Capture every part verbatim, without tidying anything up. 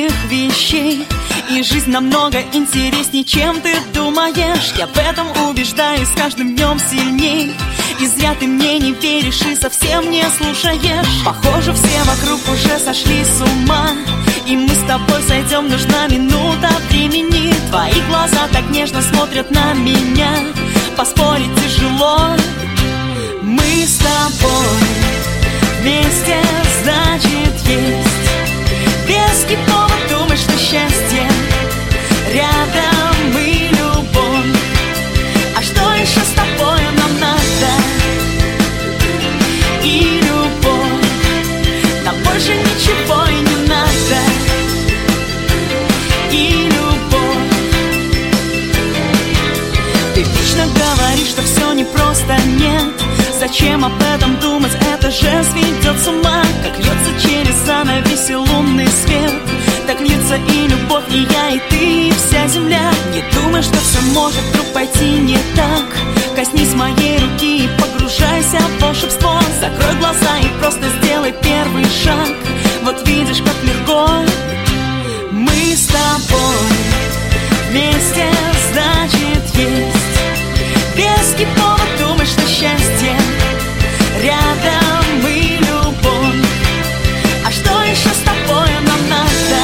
простых вещей. И жизнь намного интересней, чем ты думаешь. Я в этом убеждаюсь с каждым днем сильней. И зря ты мне не веришь и совсем не слушаешь. Похоже, все вокруг уже сошли с ума, и мы с тобой сойдем, нужна минута времени. Твои глаза так нежно смотрят на меня, поспорить тяжело. Мы с тобой вместе, значит есть веский повод думать, что счастье рядом и любовь. А что еще с тобой нам надо? И любовь. Нам больше ничего и не надо. И любовь. Ты вечно говоришь, что все непросто, нет. Зачем об этом думать, это же сведет с ума. Как льется через занавеси лунный свет, так льется и любовь, и я, и ты, и вся земля. Не думай, что все может вдруг пойти не так. Коснись моей руки и погружайся в волшебство. Закрой глаза и просто сделай первый шаг. Вот видишь, как легко. Мы с тобой вместе, значит есть веский повод думать, что счастье рядом и любовь. А что еще с тобой нам надо?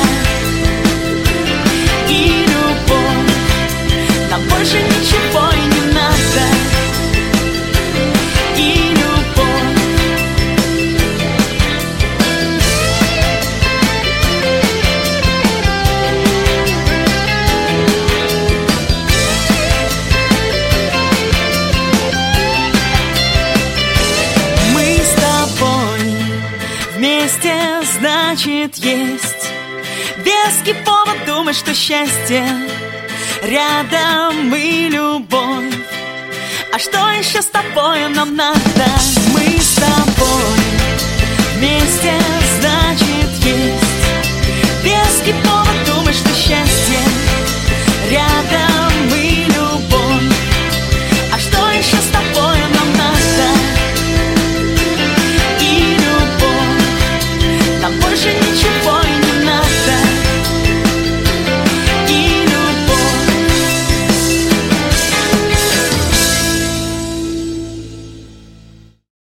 И любовь. Нам больше ничего и не надо. И любовь. Мы с тобой вместе, значит есть веский повод думать, что счастье рядом и любовь. А что еще с тобой нам надо? Мы с тобой